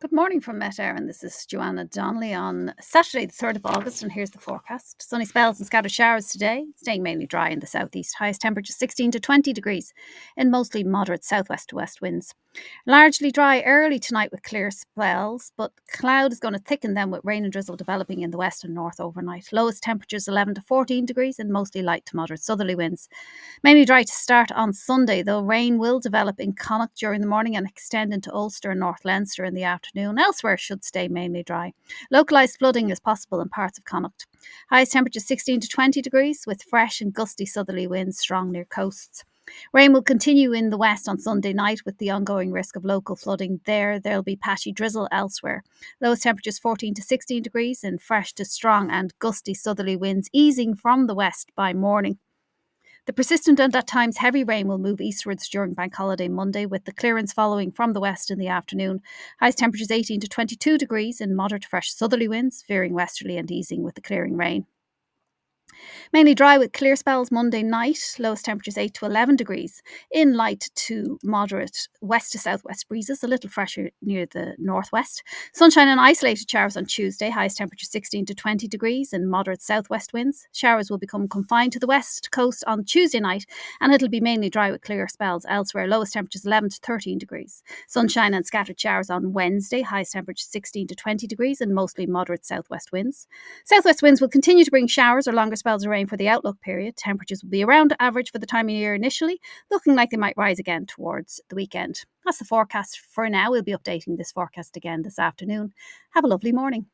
Good morning from Met Éireann. This is Joanna Donnelly on Saturday, the 3rd of August, and here's the forecast. Sunny spells and scattered showers today, staying mainly dry in the southeast. Highest temperature 16 to 20 degrees in mostly moderate southwest to west winds. Largely dry early tonight with clear spells, but cloud is going to thicken them with rain and drizzle developing in the west and north overnight. Lowest temperatures 11 to 14 degrees and mostly light to moderate southerly winds. Mainly dry to start on Sunday, though rain will develop in Connacht during the morning and extend into Ulster and North Leinster in the afternoon. Elsewhere should stay mainly dry. Localised flooding is possible in parts of Connacht. Highest temperature 16 to 20 degrees with fresh and gusty southerly winds strong near coasts. Rain will continue in the west on Sunday night with the ongoing risk of local flooding there. There'll be patchy drizzle elsewhere. Lowest temperatures 14 to 16 degrees and fresh to strong and gusty southerly winds easing from the west by morning. The persistent and at times heavy rain will move eastwards during Bank Holiday Monday, with the clearance following from the west in the afternoon. Highest temperatures 18 to 22 degrees and moderate to fresh southerly winds, veering westerly and easing with the clearing rain. Mainly dry with clear spells Monday night, lowest temperatures 8 to 11 degrees, in light to moderate west to southwest breezes, a little fresher near the northwest. Sunshine and isolated showers on Tuesday, highest temperature 16 to 20 degrees and moderate southwest winds. Showers will become confined to the west coast on Tuesday night, and it'll be mainly dry with clear spells elsewhere, lowest temperatures 11 to 13 degrees. Sunshine and scattered showers on Wednesday, highest temperature 16 to 20 degrees and mostly moderate southwest winds. Southwest winds will continue to bring showers or longer spells of rain for the outlook period. Temperatures will be around average for the time of year initially, looking like they might rise again towards the weekend. That's the forecast for now. We'll be updating this forecast again this afternoon. Have a lovely morning.